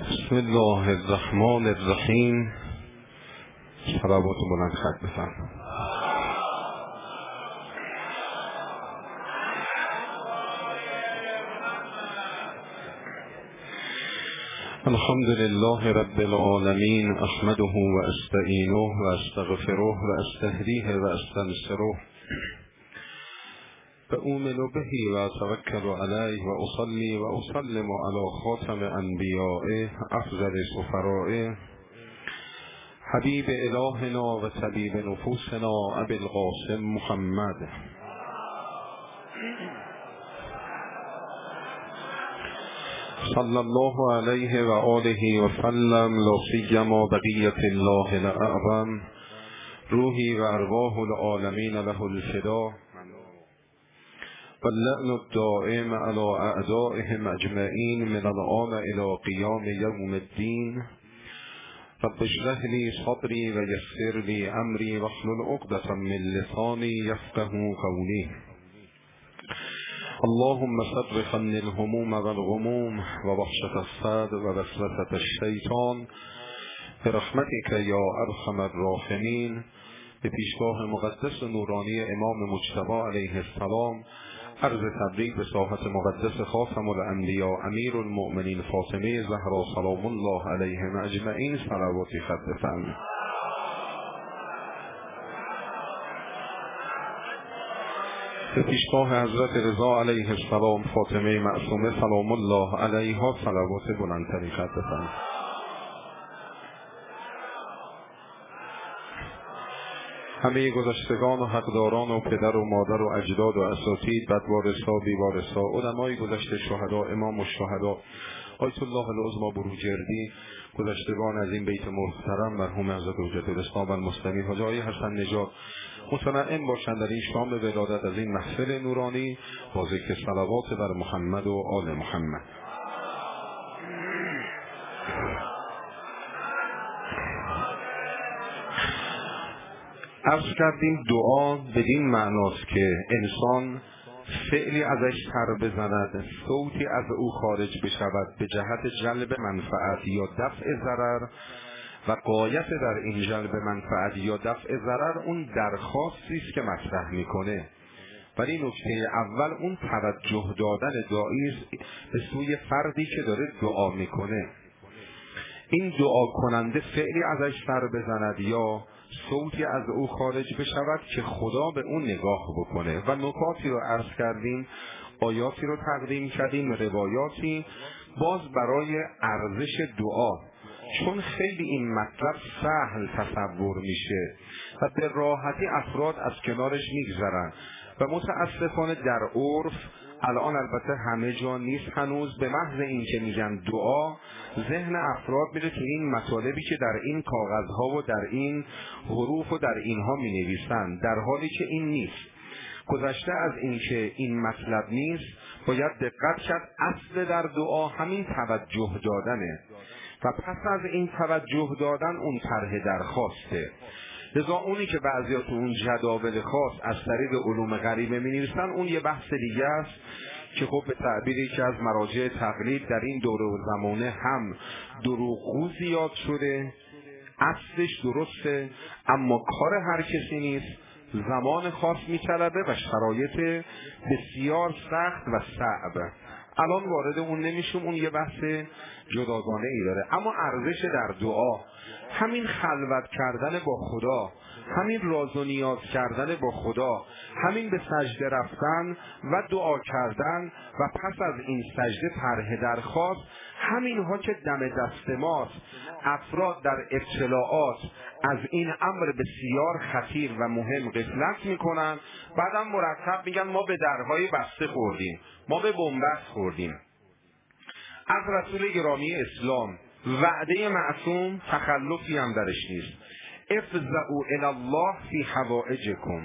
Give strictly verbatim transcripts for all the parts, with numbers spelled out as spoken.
بسم الله الرحمن الرحیم. صلوات بلند خط بفرم. الحمد لله رب العالمین، احمده و استعینه و استغفره و استهدیه و استنصره و اؤمن به و اتوکل علیه و اصلی و اسلم علی خاتم انبیائه افضل سفرائه حبیب الهنا و طبیب نفوسنا ابی القاسم محمد صلی الله علیه و آله و سلم. لا سیما بقیة الله الاعظم روحی و ارواح العالمین له الفدا و اللعن الدائم علی اعدائهم اجمعین من الآن الی قیام یوم الدین. رب اشرح لی صدری و یسر لی امری واحلل عقدة من لسانی یفقهوا قولی. اللهم صرف عني الهموم والغموم و وحشة الصدر و وسوسة الشیطان برحمتک یا ارحم الراحمین. به پیشگاه مقدس و نورانی امام مجتبی علیه السلام عرض تبریک به ساحت مقدس خاتم الانبیاء امیر المؤمنین فاطمه زهرا سلام الله علیهم اجمعین صلواتی خط بفرمایید. به پیشگاه حضرت رضا علیه السلام فاطمه معصومه سلام الله علیها صلوات بلندتری خط بفرمایید. همه گذشتگان و حقداران و پدر و مادر و اجداد و اساتید، بدوارثا، بیوارثا، علمای گذشته، شهدا، امام الشهدا آیت الله العظمی بروجردی، گذشتگان از این بیت محترم مرحوم حضرت حجت الاسلام و المسلمین حاجی آقای حسن نژاد متنعم باشند در این شام ولادت از این محفل نورانی با ذکر صلوات بر محمد و آل محمد. عرض کردیم دعا بدین معناست که انسان فعلی ازش سر بزند، صوتی از او خارج بشود به جهت جلب منفعت یا دفع ضرر و غایت در این جلب منفعت یا دفع ضرر اون درخواستی است که مطرح میکنه. ولی نکته اول اون توجه دادن داعی است به سوی فردی که داره دعا میکنه. این دعا کننده فعلی ازش سر بزند یا صوتی از او خارج بشود که خدا به اون نگاه بکنه. و نکاتی رو عرض کردیم، آیاتی رو تقدیم کردیم، روایاتی باز برای ارزش دعا، چون خیلی این مطلب سهل تصور میشه و به راحتی افراد از کنارش میگذرن و متاسفانه در عرف الان البته همه جا نیست هنوز، به محض این که میگن دعا ذهن افراد میره تو این مطالبی که در این کاغذها و در این حروف و در اینها می نویسن، در حالی که این نیست. گذشته از این که این مطلب نیست باید دقت کرد اصل در دعا همین توجه دادنه و پس از این توجه دادن اون طرح درخواسته. لذا اونی که بعضیا تو اون جداول خاص از طریق علوم غریبه می نویسن اون یه بحث دیگه است که خب به تعبیری که از مراجع تقلید در این دوره و زمانه هم دروغگو زیاد شده، اصلش درسته اما کار هر کسی نیست، زمان خاص می طلبه و شرایط بسیار سخت و صعب. الان وارد اون نمیشم، اون یه بحث جداگانه ای داره. اما ارزش در دعا همین خلوت کردن با خدا، همین راز و نیاز کردن با خدا، همین به سجده رفتن و دعا کردن و پس از این سجده طرح درخواست، همین ها که دم دست ماست. افراد در اطلاعات از این امر بسیار خطیر و مهم غفلت میکنن، بعدم مرتب میگن ما به درهای بسته خوردیم، ما به بنبست خوردیم. از رسول گرامی اسلام وعده معصوم تخلفی هم درش نیست. افزعوا الی الله فی حوائجکم،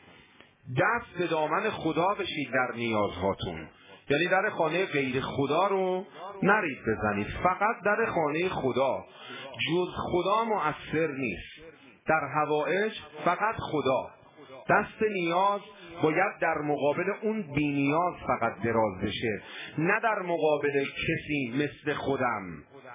دست به دامن خدا بشید در نیازهاتون، یعنی در خانه غیر خدا رو نرید بزنید، فقط در خانه خدا، جز خدا مؤثر نیست. در حوائج فقط خدا، دست نیاز باید در مقابل اون بی نیاز فقط دراز بشه، نه در مقابل کسی مثل خودم.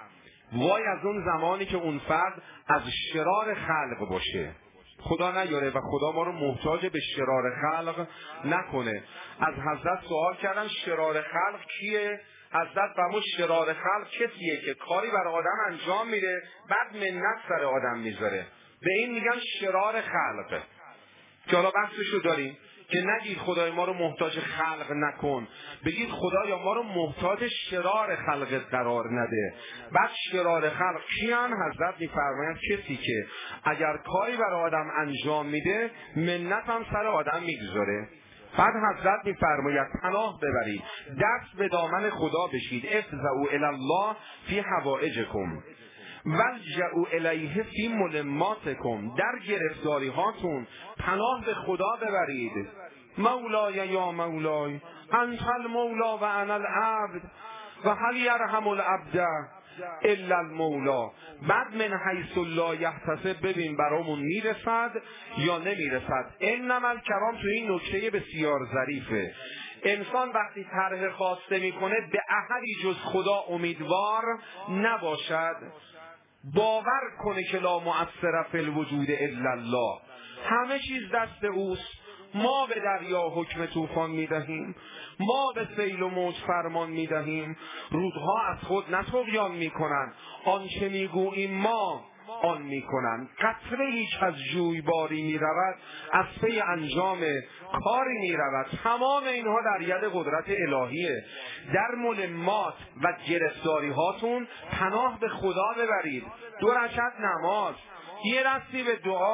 وای از اون زمانی که اون فرد از شرار خلق باشه. خدا نیاره و خدا ما رو محتاج به شرار خلق نکنه. از حضرت سوال کردن شرار خلق کیه؟ حضرت فرمود شرار خلق کسیه که کاری برای آدم انجام میده بعد منت سر آدم میذاره، به این میگن شرار خلق. که حالا بحثشو داریم که نگید خدای ما رو محتاج خلق نکن، بگید خدایا ما رو محتاج شرار خلق قرار نده. بعد شرار خلق کیان؟ حضرت میفرمایند کسی که اگر کاری برای آدم انجام میده منت هم سر آدم میگذاره. بعد حضرت میفرماید پناه ببرید، دست به دامن خدا بشید، افزعوا الی الله فی حوائجکم والجؤوا الیه فی ملماتکم، در گرفتاری هاتون پناه به خدا ببرید. مولای یا مولای انت المولا و انا العبد و هل یرحم العبد الا المولا. بعد من حیث لا یحتسب ببین برامون میرسد یا نمیرسد. انما الکرام تو این نکته بسیار ظریفه. انسان وقتی طرح خواسته میکنه به احدی جز خدا امیدوار نباشد، باور کنه که لا مؤثر فی الوجود الا الله، همه چیز دست اوست. ما به دریا حکم طوفان میدهیم، ما به سیل و موج فرمان میدهیم، رودها از خود نه طغیان میکنند، آنچه میگوییم ما آن میکنند. قطره هیچ از جویباری میرود، از پی انجام کاری میرود. تمام اینها در ید قدرت الهیه. در ملمات و گرفتاری هاتون پناه به خدا ببرید. دو رکعت نماز، یه دستی به دعا.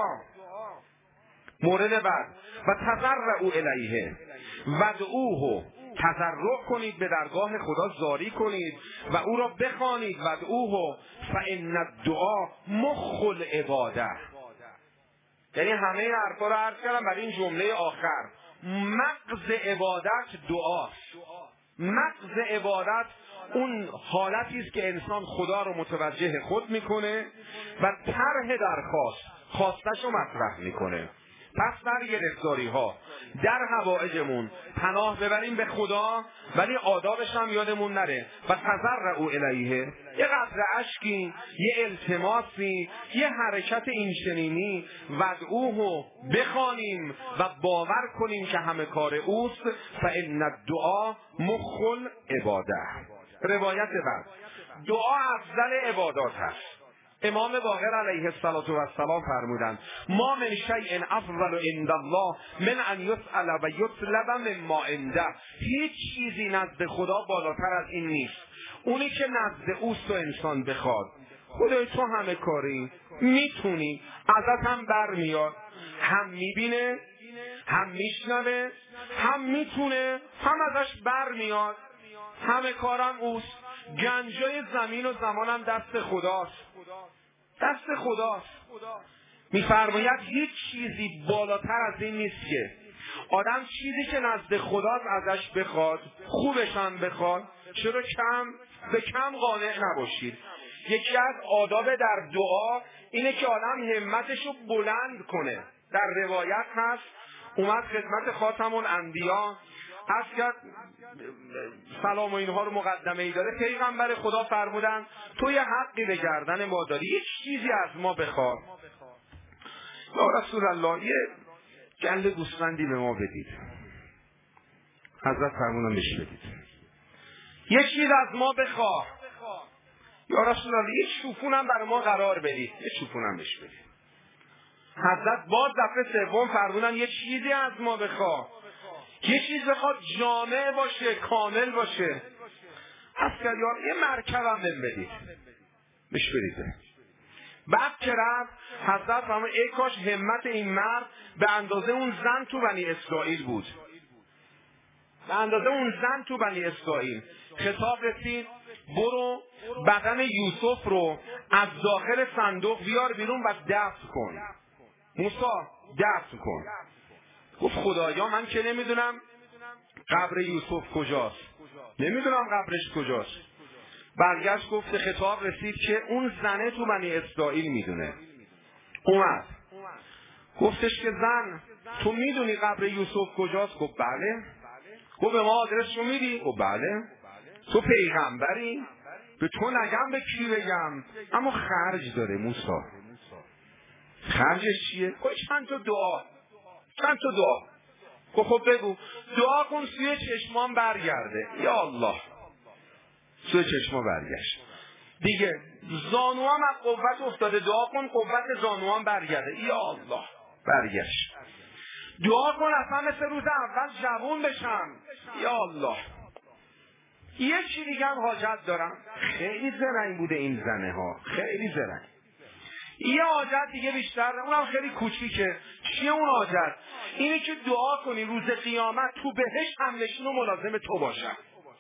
مورد بعد و تضرعوا الیه ودعوه، تضرع کنید به درگاه خدا، زاری کنید و او را بخوانید. ودعوه فان الدعاء مخ العباده. یعنی همه حرفا رو عرض کردم برای این جمله آخر. مغز عبادت دعاست. مغز عبادت اون حالتی است که انسان خدا رو متوجه خود میکنه و طرح درخواست خواستش رو مطرح میکنه. پس در گرفتاری ها در حوائجمون پناه ببریم به خدا، ولی آدابش هم یادمون نره. و تضرعوا الیه، یه قطره اشکی، یه التماسی، یه حرکت اینچنینی. ودعوه بخوانیم و باور کنیم که همه کار اوست. فان الدعاء مخ العباده. روایت بعد، دعا افضل عبادات هست. امام باقر علیه السلام فرمودند ما من شیء افضل عند الله من ان یسأل و یطلب مما عنده. هیچ چیزی نزد خدا بالاتر از این نیست. اونی که نزد اوست و انسان بخواد. خدای تو همه کاری، میتونی، ازت هم برمیاد، هم میبینه، هم میشنوه، هم میتونه، هم ازش برمیاد، همه کارم اوست. گنجای زمین و زمانم دست خداست. دست خداست. میفرماید هیچ چیزی بالاتر از این نیست که آدم چیزی که نزد خداست ازش بخواد، خوبش هم بخواد. چرا کم؟ به کم قانع نباشید. یکی از آداب در دعا اینه که آدم همتشو بلند کنه. در روایت هست اومد خدمت خاتم الانبیا، از کرد سلام و اینها رو مقدمه ای داره. پیغمبر خدا فرمودن تو یه حقی به گردن ما داری، یه چیزی از ما بخواد. یا رسول الله یه گله گوسفندی به ما بدید. حضرت فرمودن بهش بدید. یه چیز از ما بخواه. یا رسول الله یه شوفونم برای ما قرار بدید. یه شوفونم بهش بدید. حضرت باز دفعه سوم فرمودن یه چیزی از ما بخواه. یه چیز بخواد جامع باشه، کامل باشه. اصلا یه مرکبم بهم بدید. بهش بدید. بعد که رفت حضرت فرمود ای کاش همت این مرد به اندازه اون زن تو بنی اسرائیل بود. به اندازه اون زن تو بنی اسرائیل. خطاب رسید برو بدن یوسف رو از داخل صندوق بیار بیرون و دفن کن. موسی دفن کن. گفت خدایا من که نمیدونم قبر یوسف کجاست، نمیدونم قبرش کجاست. برگشت گفت خطاب رسید که اون زنه تو بنی اسرائیل میدونه. اومد گفتش که زن تو میدونی قبر یوسف کجاست؟ گفت بله. گفت به ما آدرس رو میدی؟ گفت بله. تو پیغمبری؟ به تو نگم به کی بگم، اما خرج داره موسی. خرجش چیه؟ خب چند تا دعا، چند تا دعا. خب خب بگو دعا کن سوی چشمان برگرده. یا الله، سوی چشمان برگشت دیگه. زانوام از قوت افتاده، دعا کن قوت زانوام برگرده. یا الله، برگشت. دعا کن اصلا مثل روز اول جوون بشم. یا الله. یه چی دیگه هم حاجت دارم. خیلی زرنگ بوده این زنه ها، خیلی زرنگ. یه حاجت دیگه بیشتر، اونم خیلی کوچیکه. چیه اون حاجت؟ اینه که دعا کنی روز قیامت تو بهشت همنشین و ملازم تو باشم.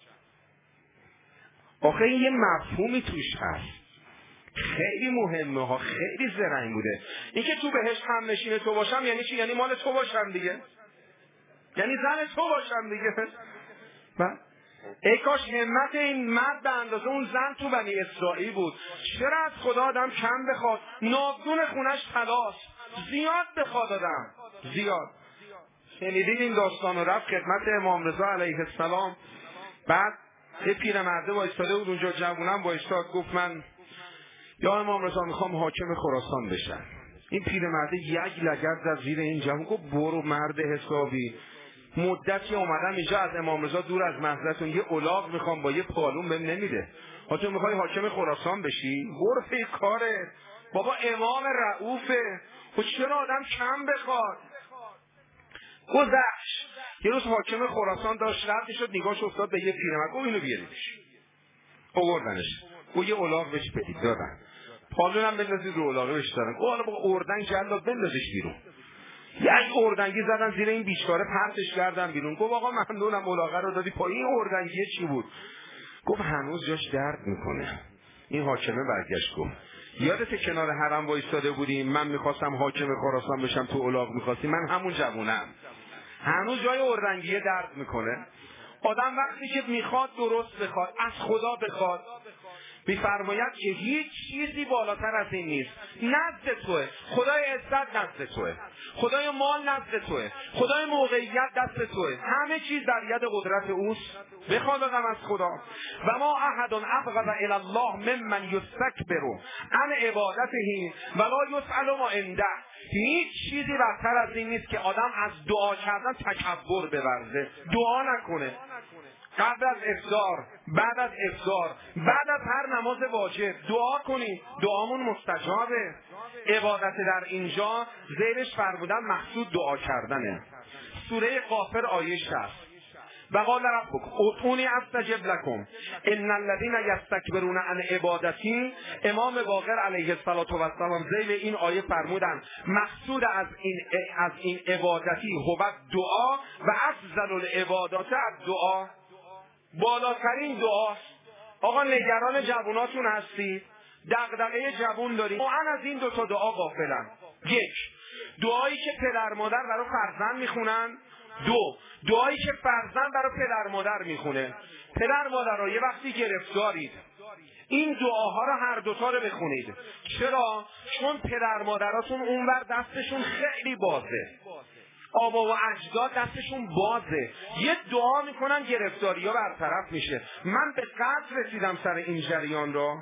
آخه این یه مفهومی توش هست، خیلی مهمه ها، خیلی زرنگ بوده. این که تو بهشت همنشین تو باشم یعنی چی؟ یعنی مال تو باشم دیگه، یعنی زن تو باشم دیگه. و ای کاش همت این مرد به اندازه اون زن تو بنی اسرائیل بود. چرا از خدا آدم کم بخواد؟ ناودون خونش طلاست، زیاد بخواد آدم، زیاد. شنیدین این داستان رو؟ رفت خدمت امام رضا علیه السلام، بعد یه پیرمرده وایستاده بود اونجا، جوونم وایستاد، گفت من یا امام رضا میخوام حاکم خراسان بشم. این پیرمرده یک لگد از زیر این جوون، گفت برو مرد حسابی، مدتی اومدم اینجا از امام رضا دور از محضرتون، یه الاغ میخوام با یه پالون بهم نمیده. تو میخوای حاکم خراسان بشی؟ برو پی کاره بابا، امام رؤوفه. خب چرا آدم کم بخواد؟ گذشت. یه روز حاکم خراسان داشت رفت شد، نگاهش افتاد به یه پیرمرد، گفت اینو بیاریدش. آوردنش، گفت یه الاغ بهش بدید، دادن. پالونم بندازید رو الاغه بهش دادن. گفت حالا با اردن جلاد بندازش بیرون. یک اردنگی زدن زیر این بیچاره، پرتش کردن بیرون. گفت آقا ممنونم الاغه رو دادی پایین. این اردنگی چی بود؟ گفت هنوز جاش درد میکنه. این حاکمه برگشت گفت یادت کنار حرم وایستاده بودیم، من میخواستم حاکم خراسان بشم، تو الاغ میخواستی، من همون جوونم، هنوز جای اردنگی درد میکنه. آدم وقتی که میخواد درست بخواد، از خدا بخواد، میفرماید که هیچ چیزی بالاتر از این نیست. نزد توه، خدای عزت نزد توه، خدای مال نزد توه، خدای موقعیت دست توه، همه چیز در ید قدرت اوست. بخواد بگم از خدا. و ما احد ابغض الی الله ممن یستکبر عن عبادته ولا یسأل ما عنده. هیچ چیزی بدتر از این نیست که آدم از دعا کردن تکبر بورزه، دعا نکنه. قبل از افطار، بعد از افطار، بعد از هر نماز واجب دعا کنید، دعامون مستجابه. عبادت در اینجا زیرش فرمودن مقصود دعا کردنه. سوره غافر آیه شصت. و قال ربکم ادعونی استجب لکم ان الذین یستکبرون عن عبادتی. امام باقر علیه السلام ذیل این آیه فرمودن مقصود از این از این عبادتی هو دعا و افضل العبادات الدعا. بالاترین دعاست. آقا نگران جووناتون هستید، دغدغه جوون دارید، من از این دو تا دعا غافلم. یک، دعایی که پدر مادر برای فرزند میخونن. دو، دعایی که فرزند برای پدر مادر میخونه. پدر مادر رو یه وقتی گرفتارید، این دعاها رو هر دوتا رو بخونید. چرا؟ چون پدر مادراتون اونور دستشون خیلی بازه، آبا و اجداد دستشون بازه، یه دعا میکنن گرفتاری ها برطرف میشه. من به قدر رسیدم سر این جریان رو.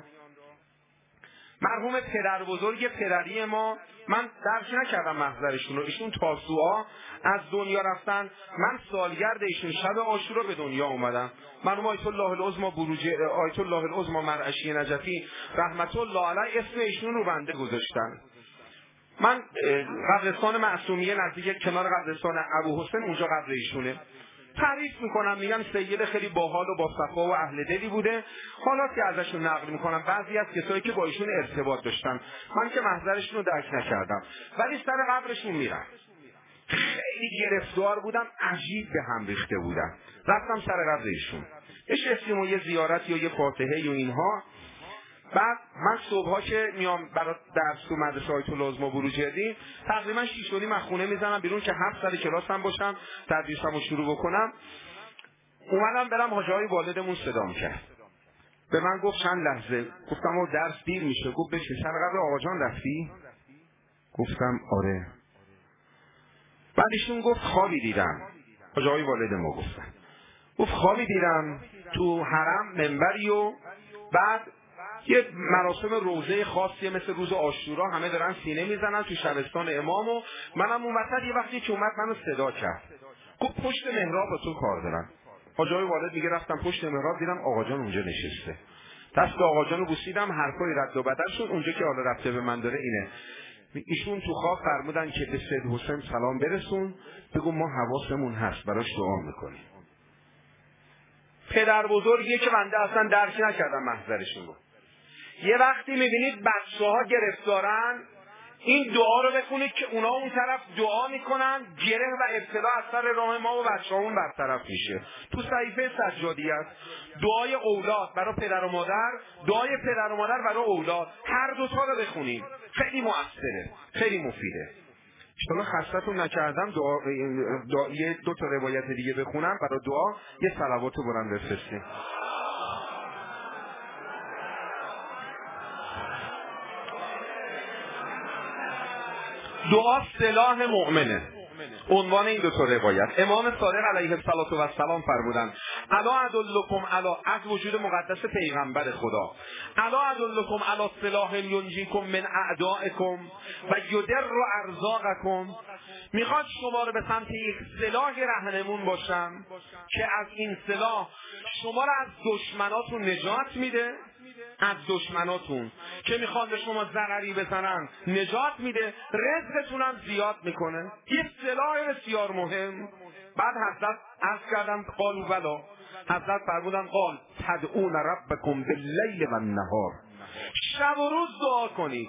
مرحوم پدر بزرگ پدری ما، من درک نکردم محضرشون رو، ایشون تاسوعا از دنیا رفتن، من سالگرد ایشون شب عاشورا به دنیا اومدم. مرحوم آیت الله العظما بروج آیت الله العظما مرعشی نجفی رحمت الله علیه اسم ایشون رو بنده گذاشتن. من قبرستان معصومیه نزدیک کنار قبرستان ابو حسین اونجا قبر ایشونه. تعریف میکنم، میگم سید خیلی باحال و با صفا و اهل دلی بوده. حالا که ازشون نقل میکنم بعضی از کسایی که با ایشون ارتباط داشتن، من که محضرشون رو درک نکردم، ولی سر قبرشون میرم. خیلی گرفتار بودم، عجیب به هم ریخته بودم. رفتم سر قبر ایشون، نشستیم و یه زیارت یا یه فاتحه و اینها. بعد من صبحا که میام برای درس تو مدرسه آیت الله العظما بروجردی، تقریبا شیش و نیم از خونه میزنم بیرون که هفت سال کلاسم باشم، تدریسمو شروع بکنم. اومدم برم حاجای والدمون صدام کرد، به من گفت چند لحظه. گفتم او درس دیر میشه. گفت بشه سر قبر آقا جان رفتی؟ گفتم آره. بعدشون گفت خوابی دیدم. حاجای والد ما گفتن، گفت خوابی دیدم تو حرم منبری و بعد یه مراسم روزه خاصیه مثل روز عاشورا، همه دارن سینه میزنن تو شبستان امامو. منم اون وسط یه وقتی که اومد منو صدا کرد، گفت پشت محراب با تو کار دارن. حاجی والد میگه رفتم پشت محراب دیدم آقا جان اونجا نشسته، دست آقا جانو بوسیدم، حرفای رد و بدل شد. اونجا که حالا رفته به من داره اینه، ایشون تو خواب فرمودن که به سید حسین سلام برسون، بگو ما حواسمون هست براش دعا میکنیم. پدر بزرگیه که بنده اصلا درک نکردم محضرشون رو. یه وقتی میبینید بچه ها گرفتارن، این دعا رو بخونید که اونا اون طرف دعا میکنن، گره و ابتلا از سر راه ما و بچه ها اون برطرف میشه. تو صحیفه سجادی است دعای اولاد برای پدر و مادر، دعای پدر و مادر برای اولاد، هر دوتا رو بخونید، خیلی مؤثره، خیلی مفیده. شما خستتون نکردم دعا, دعا... یه دو تا روایت دیگه بخونم برای دعا، یه صلوات رو برام بفرستیم. دعا سلاح مؤمنه، عنوان این دو تا روایت. امام صادق علیه السلام فرمودند الا ادلکم علی، از وجود مقدس پیغمبر خدا، الا ادلکم علی سلاح ینجیکم من اعدائکم و یدر ارزاقکم. میخواد شما رو به سمت یک سلاح رهنمون باشم که از این سلاح شما رو از دشمناتون نجات میده، از دشمناتون که میخوان به شما ضرری بزنن نجات میده، رزقتون هم زیاد میکنه. یه سلاح بسیار مهم. بعد حضرت عرض کردم قالوا بلا، حضرت فرمودن قال تدعون ربکم باللیل و النهار، شب و روز دعا کنید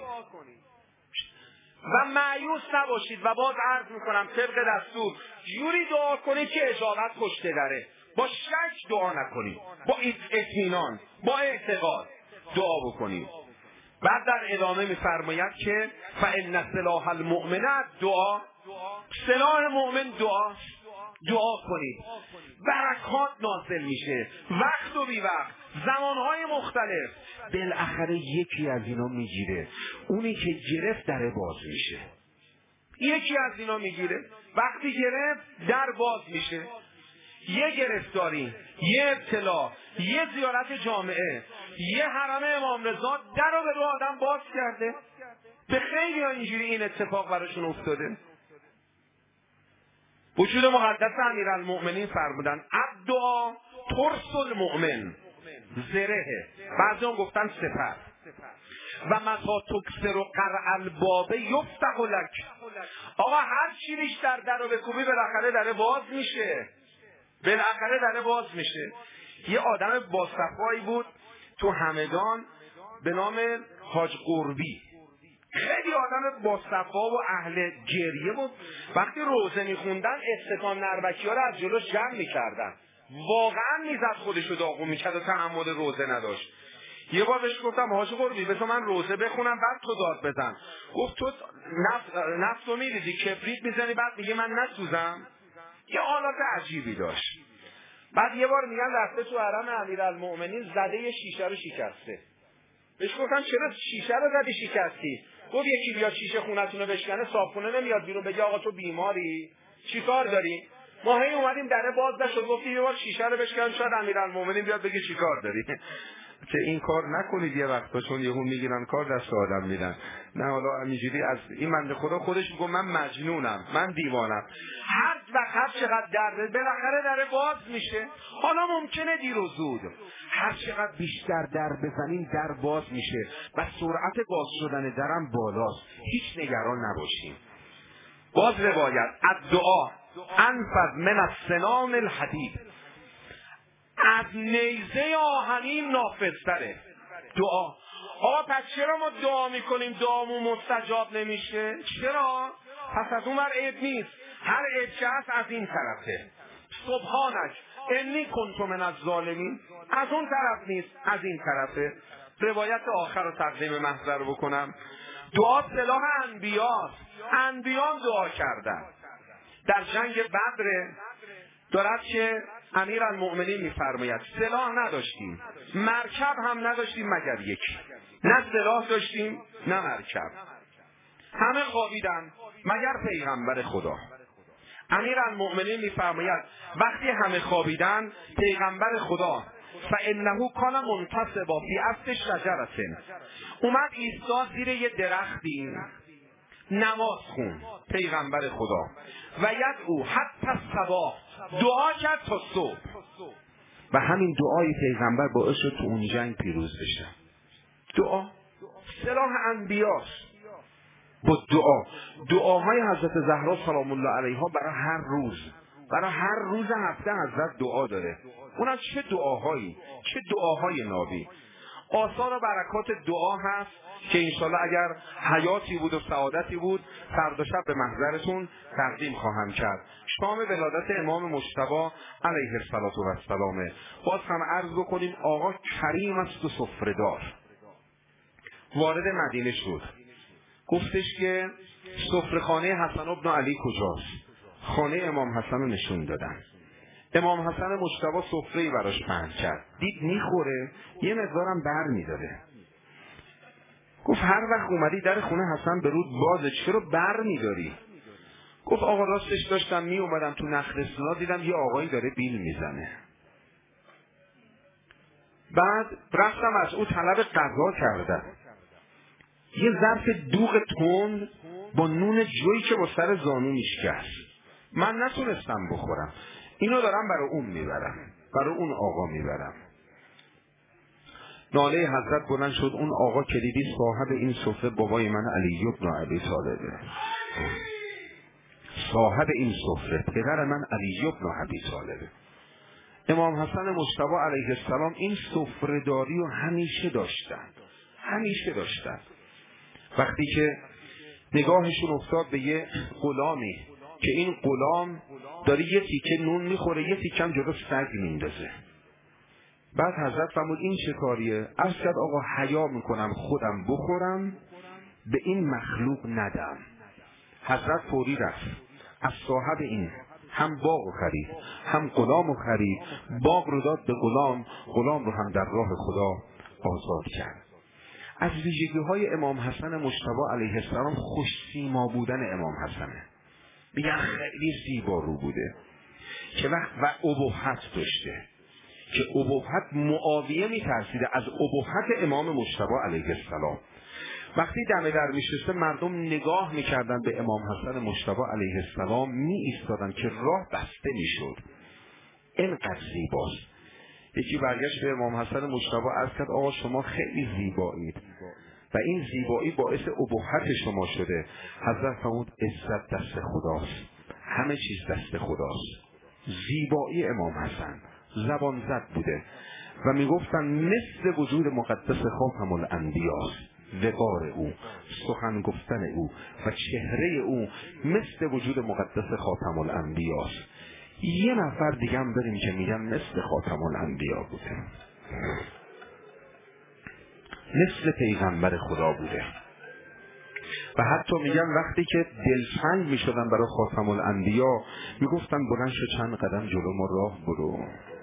و مایوس نباشید. و باز عرض میکنم طبق دستور جوری دعا کنید که اجابت پشت دره، با شک دعا نکنید، با اطمینان، با اعتقاد دعا بکنید. بعد در ادامه میفرماید که فإن سلاح المؤمن دعا، سلاح مؤمن دعا، دعا کنید، برکات نازل میشه وقت و بی وقت، زمانهای مختلف. بالاخره یکی از اینا میگیره، اونی که گرفت در باز میشه. یکی از اینا میگیره، وقتی گرفت در باز میشه. یه گرفتاری، یه ابتلا، یه زیارت جامعه، یه حرم امام رضا در رو به رو آدم باز کرده. به خیلی ها اینجوری این اتفاق براشون افتاده. وجود مقدس امیرالمؤمنین فرمودن الدعا ترس المؤمن، زرهه، بعضی هم گفتن سپر. و متا تکسر و قرع البابه یفتح لک. آقا هر چی بیشتر در رو بکوبی بالاخره در باز میشه، بالاخره در باز میشه. یه آدم باصفایی بود تو همدان به نام حاج قربی، خیلی آدم باصفا و اهل گریه بود. وقتی روزه میخوندن استکان نربکی ها رو از جلوش جمع میکردن، واقعا میزد خودشو داغون میکرد و تحمل روزه نداشت. یه بار بهش گفتم حاج قربی بذار من روزه بخونم بعد تو داد بزن. گفت تو نفس, نفس رو میریزی کبریت میزنی بعد میگه من نسوزم. یه حالات عجیبی داشت. بعد یه بار میگن رفته تو حرم امیرالمؤمنین زده یه شیشه رو شکسته. بهش گفتم چرا شیشه رو زدی شکستی؟ گفت یکی بیاد شیشه خونتون رو بشکنه صابخونه نمیاد بیرون بگه آقا تو بیماری چیکار داری؟ ما هی اومدیم در باز نشد، گفتیم یه بار شیشه رو بشکن شاید امیرالمؤمنین بیاد بگه چیکار داری. که این کار نکنید یه وقتا، چون یهو میگیرن کار دست آدم میدن. نه حالا همینجوری از این بنده خدا خودش میگه من مجنونم، من دیوانم. هر وقت هر چقدر درد بالاخره در باز میشه. حالا ممکنه دیر و زود، هر چقدر بیشتر در بزنیم در باز میشه و سرعت باز شدن درم بالاست. هیچ نگران نباشیم. باز روایت الدعا انفذ من السنام الحدید، از نیزه آهنین نافذتره دعا. آقا پس چرا ما دعا میکنیم دعامون مستجاب نمیشه؟ چرا؟ پس از اون ور عیب نیست، هر عیب که هست از این طرفه. سبحانک انی کنت من الظالمین، از اون طرف نیست از این طرفه. روایت آخر رو تقدیم محضر بکنم. دعا سلاح انبیاست، انبیان دعا کردن. در جنگ بدر دارد که امیرالمؤمنین میفرماید سلاح نداشتیم، مرکب هم نداشتیم مگر یکی، نه سلاح داشتیم نه مرکب، همه خوابیدن مگر پیغمبر خدا. امیرالمؤمنین میفرماید وقتی همه خوابیدن پیغمبر خدا فانه کان منتصبا فی اصل شجرة. اومد ایستاد زیر یه درختی، نماز خون پیغمبر خدا و یدعو حتی الصباح، دعا کرد تا صبح و همین دعای پیغمبر باعث شد تو اون جنگ پیروز بشه. دعا سلاح انبیاست. با دعا، دعاهای حضرت زهرا سلام الله علیها برای هر روز، برای هر روز هفته حضرت دعا داره. اونم چه دعاهایی، چه دعاهای نابی. آثار و برکات دعا هست که انشالله اگر حیاتی بود و سعادتی بود فردا شب به محضرتون تقدیم خواهم کرد. شام ولادت امام مجتبی علیه السلام. باز هم عرض بکنیم آقا کریم است و سفره‌دار. وارد مدینه شد، گفتش که سفره‌خانه حسن ابن علی کجاست؟ خانه امام حسن رو نشون دادن. امام حسن مجتبی سفره‌ای براش پهن کرد، دید میخوره، یه مقدارم بر میداره. گفت هر وقت اومدی در خونه حسن به رود بازه، چرا بر میداری؟ گفت آقا راستش داشتم می اومدم تو نخلستونا دیدم یه آقایی داره بیل میزنه. بعد رفتم از او طلب غذا کردم. یه ظرف دوغ تند با نون جویی که با سر زانو میشکست، من نتونستم بخورم. اینو دارم برای اون میبرم، برای اون آقا میبرم. ناله حضرت بلند شد، اون آقا که دیدی صاحب این سفره بابای من علی بن ابی طالبه. صاحب این سفره پدر من علی بن ابی طالبه. امام حسن مجتبی علیه السلام این سفره داری رو همیشه داشتن، همیشه داشتن. وقتی که نگاهشون افتاد به یه غلامی که این غلام داره یه تیکه نون میخوره، یه تیکم جلو سگ میندازه، بعد حضرت فرمود این چه کاریه؟ عرض کرد آقا حیا میکنم خودم بخورم، به این مخلوق ندم. حضرت فوری رفت از صاحب این هم باغ خرید هم غلام خرید، باغ رو داد به غلام، غلام رو هم در راه خدا آزاد کرد. از ویژگی های امام حسن مجتبی علیه السلام خوش سیما بودن امام حسنه. میگن خیلی زیبا رو بوده که وقت و ابهت داشته، که ابهت معاویه میترسیده از ابهت امام مجتبی علیه السلام. وقتی دم در میشسته مردم نگاه میکردن به امام حسن مجتبی علیه السلام، می ایستادن که راه بسته میشد. اینقدر زیباست. یکی برگشت به امام حسن مجتبی عرض کرد آقا شما خیلی زیبایید و این زیبایی باعث ابهت شما شده. حضرت فرمود عزت دست خداست، همه چیز دست خداست. زیبایی امام حسن زبان زد بوده و میگفتن مثل وجود مقدس خاتم الانبیاست. وقار او، سخن گفتن او و چهره او مثل وجود مقدس خاتم الانبیاست. یه نفر دیگه هم داریم که میگن مثل خاتم الانبیا بوده، مثل پیغمبر خدا بوده و حتی میگن وقتی که دلتنگ میشدن برای خاتم الانبیا میگفتن بلند شو چند قدم جلو ما راه برو.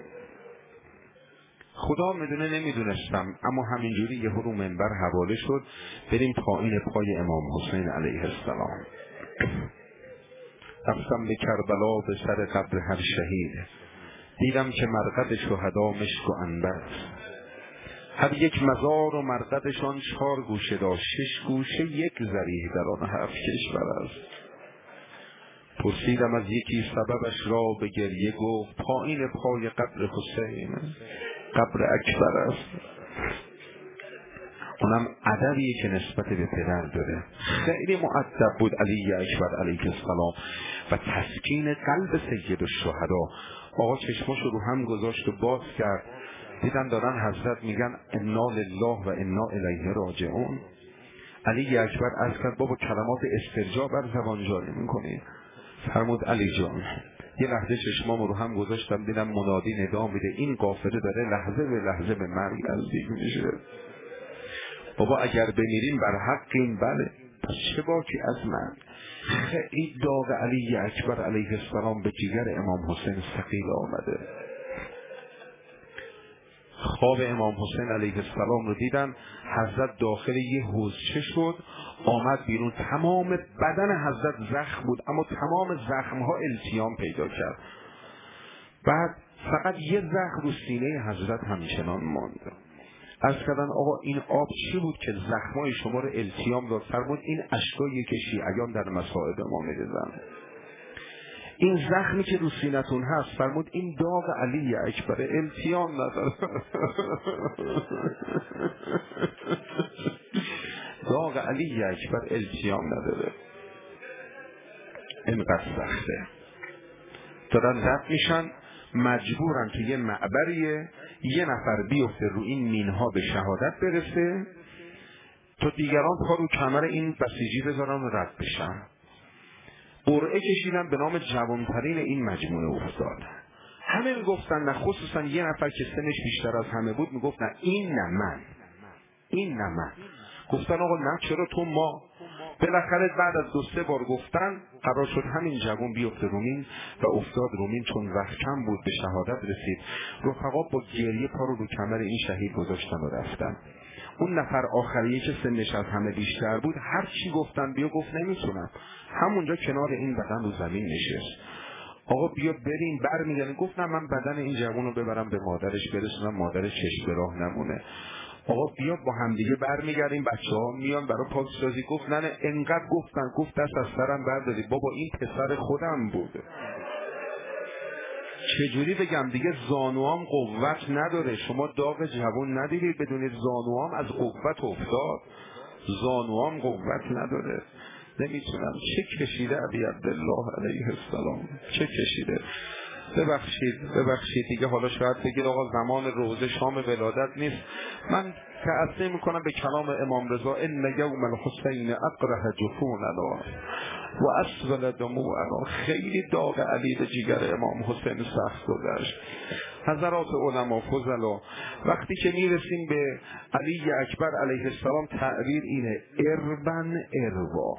خدا میدونه نمیدونستم، اما همینجوری یه رو منبر حواله شد بریم پایین پای امام حسین علیه السلام. رفتم به کربلا به سر قبر هر شهید، دیدم که مرقد شهدا مشک و عنبر، هر یک مزار و مرقدشان چهار گوشه داشت، شش گوشه یک ذریح در آن هفت کشور است. پرسیدم از یکی سببش را به گریه، گفت پایین پای قبر حسین قبر اکبر است. اونم ادبیه که نسبت به پدر داره. خیلی مؤدب بود علی اکبر علیه السلام و تسکین قلب سید الشهدا. آقا چشماشو رو هم گذاشت و باز کرد، دیدن دارن حضرت میگن انا لله و انا الیه راجعون. علی اکبر عرض کرد بابا کلمات استرجاع بر زبان جاری میکنی؟ فرمود علی جان یه لحظه چشمامو رو هم گذاشتم دیدم منادی ندا میده این قافله داره لحظه به لحظه به مرگ نزدیک میشه. بابا اگر بمیریم بر حقیم، بله، پس چه باکی از من. خیلی داغ علی اکبر علیه السلام به جگر امام حسین ثقیل آمده. خواب امام حسین علیه السلام رو دیدن، حضرت داخل یه حوضچه شد، آمد بیرون، تمام بدن حضرت زخم بود اما تمام زخمها التیام پیدا کرد. بعد فقط یه زخم رو سینه حضرت همچنان ماند. عرض کردن آقا این آب چی بود که زخمای شما رو التیام داد؟ فرمود این اشکایی که شیعیان در مصائب ما می‌ریزن. این زخمی که رو سینتون هست، فرمود این داغ علی اکبر، التیام نداره. داغ علی اکبر التیام نداره. اینقدر سخته. دارن رد میشن، مجبورن که یه معبریه یه نفر بیفته رو این مینها به شهادت برسه تا دیگران پا رو کمر این بسیجی بذارن و رد بشن. قرعه کشیدن، به نام جوانترین این مجموعه افتاد. همه میگفتن نه، خصوصا یه نفر که سنش بیشتر از همه بود میگفت نه این نه من، این نه من. گفتن آقا نه چرا تو ما. بالاخره بعد از دو سه بار گفتن قرار شد همین جوان بیفته رومین و افتاد رومین. چون وقت کم بود به شهادت رسید، رفقا با گریه پا رو رو کمر این شهید گذاشتن و رفتن. اون نفر آخریه که سنش از همه بیشتر بود هر چی گفتن بیا گفت نمیتونم، همونجا کنار این بدن رو زمین نشست. آقا بیا بریم، برمیگردن. گفت نه من بدن این جوان رو ببرم به مادرش برسونم، مادرش چشم به راه نمونه. آقا بیا با همدیگه برمیگردیم، بچه‌ها میان برای پاکسازی. گفت نه نه انقدر گفتن، گفت دست از سرم برداری بابا، این پسر خودم بود. چجوری بگم دیگه، زانوام قوت نداره. شما داغ جوان ندیدید بدونید زانوام از قوت افتاد، زانوام قوت نداره. نمیتونم. چه کشیده ابی عبدالله علیه السلام، چه کشیده. ببخشید ببخشید دیگه. حالا شاید بگید آقا زمان روزه شام ولادت نیست. من تأثیر میکنم به کلام امام رضا ان یوم الحسین اقرح جفوننا و اسول دموعنا. خیلی داغ علی به جیگر امام حسین سخت گذشت. حضرات علما فضلا، وقتی که میرسیم به علی اکبر علیه السلام تعبیر اینه اربن اروا.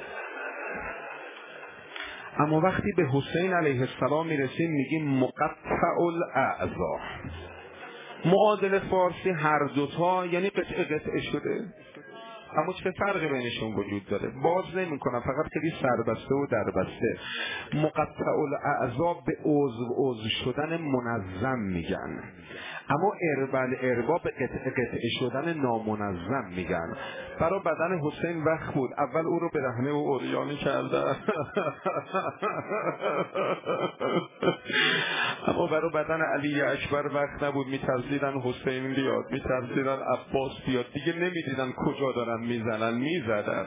اما وقتی به حسین علیه السلام میرسیم میگیم مقطع الاعضا. معادل فارسی هر دوتا یعنی قطعه قطعه شده، اما چه فرقی بینشون وجود داره؟ باز نمی کنم، فقط خیلی سربسته و دربسته. مقطع الاعضا به عضو عضو شدن منظم میگن، اما اربل اربا به قطعه قطعه شدن نامنظم میگن. برای بدن حسین وقت بود، اول او رو به رحمه و عریانی کردن اما برای بدن علی اکبر وقت نبود. میترسیدن حسین بیاد، میترسیدن عباس بیاد، دیگه نمیدیدن کجا دارن میزنن، میزدن.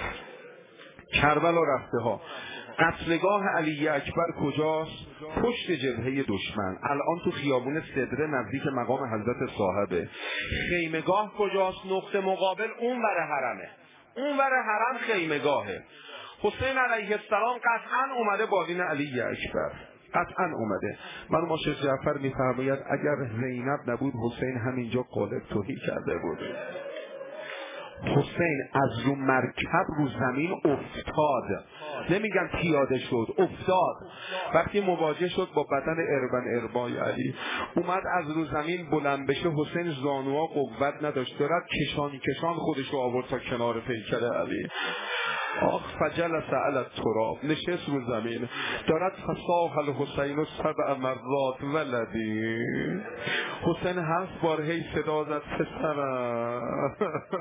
کربلا رفته ها. قتلگاه علی اکبر کجاست؟ پشت جبهه دشمن. الان تو خیابون صدره نزدیک مقام حضرت صاحبه. خیمگاه کجاست؟ نقطه مقابل اون ور حرمه، اون ور حرم خیمگاهه. حسین علیه السلام قطعا اومده بالین علی اکبر، قطعا اومده. من ما شیخ جعفر میفرماید اگر زینب نبود حسین همینجا قالب توهی کرده بود. حسین از رو مرکب رو زمین افتاد، نمیگن پیاده شد، افتاد. وقتی مواجه شد با بدن اربن اربای علی، اومد از رو زمین بلند بشه. حسین زانوها قوت نداشت، دارد کشان کشان خودش رو آورد تا کنار پیکر علی. آخ فجلس علی التراب، نشست رو زمین. دارد فصاح الحسین سبع مرات ولدی. حسین هفت بار هی صدا زد پسرم.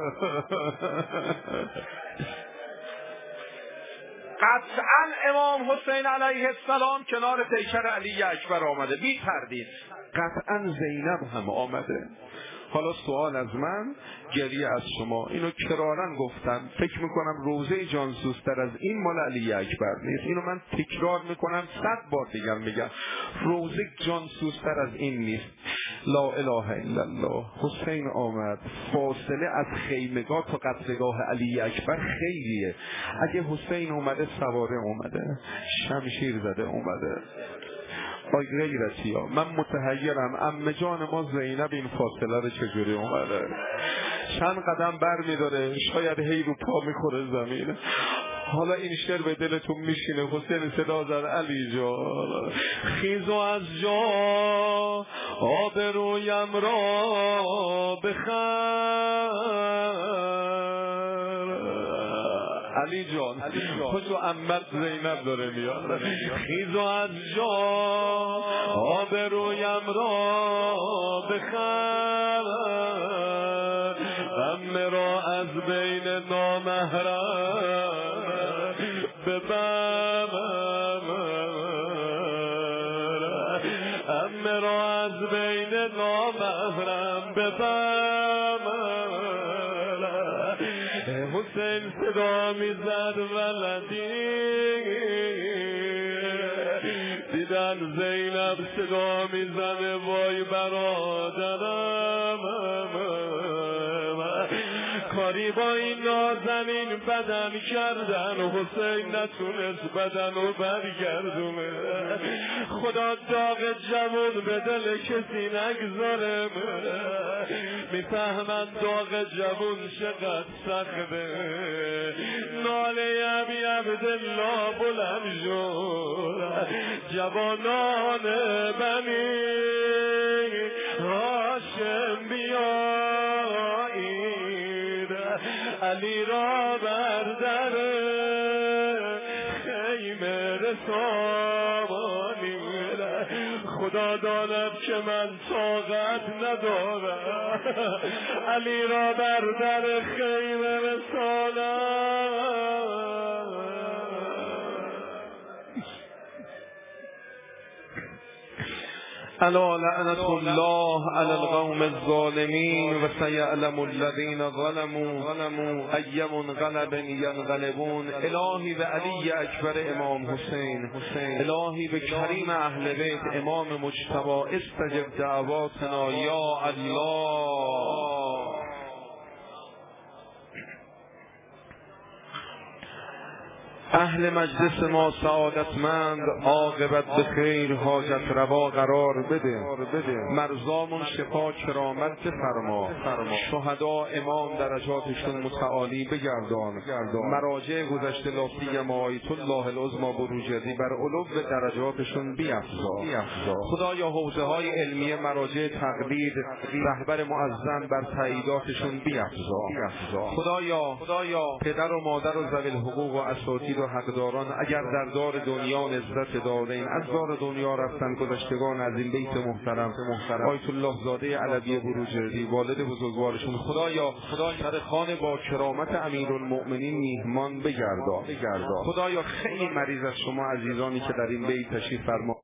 قطعا امام حسین علیه السلام کنار پیکر علی اکبر آمده، بی تردید. قطعا زینب هم آمده. حالا سوال از من، گریه از شما. اینو کرارن گفتم، فکر میکنم روزه جانسوزتر از این مال علی اکبر نیست. اینو من تکرار میکنم، صد بار دیگر میگم، روزه جانسوزتر از این نیست. لا اله الا الله. حسین آمد. فاصله از خیمگاه تا قتلگاه علی اکبر خیلیه. اگه حسین اومده سواره اومده، شمشیر زده اومده. آی غیرتی ها، من متحیرم. عمه جان ما زینب این فاصله رو چجوری اومده؟ چند قدم بر می داره، شاید هی رو پا میخوره زمین. حالا این شعر به دلتون میشینه. حسین صدا زد علی جان خیز و از جا آبرویم را بخر. علی جان خوشو عمت زینب داره میاد. خیزو از جا آبرویم را بخر، غم را از بین نامحرم ببر، غم را از بین نامحرم ببر. حسین صدا میزد ولدی، دیدن زینب صدا میزنه وای برادرم. کاری با این نازنین بدن کردن، حسین نتونست بدن رو برگردونه. خدا داغ جوون به دل کسی نگذاره، میفهمن داغ جوون چقدر سخته. ناله ابی عبدالله بلند شد، جوانان بنی هاشم بیایید، علی را بر در خیمه رسانید. خدا داند که من طاقت ندارم، علی را بر در خیمه رسانم. الا لعنت الله علی القوم الظالمین و سیعلم الذین ظلموا ای منقلب ینقلبون. الهی به علی اکبر امام حسین، الهی به کریم اهل بیت امام مجتبی استجب دعواتنا یا الله. اهل مجلس ما سعادتمند، عاقبت به خیر، حاجت روا قرار بده. مرزامون شفا کرامت بفرما، شهدا امام درجاتشون متعالی بگردان. مراجع گذشته لافی آیت الله العظمی بروجردی بر علو درجاتشون بیفزا. خدایا حوزه های علمی مراجع تقلید رهبر معظم بر تاییداتشون بیفزا. خدایا پدر و مادر و ذوی الحقوق و اساتید و حقداران اگر در دار دنیا نزدت دارین از دار دنیا رفتن، گذشتگان از این بیت محترم آیت الله زاده علوی بروجردی والد بزرگوارشون، خدایا سر خانه با کرامت امیرالمؤمنین میهمان بگردان. خدایا خیلی مریض از شما عزیزانی که در این بیت تشریف فرما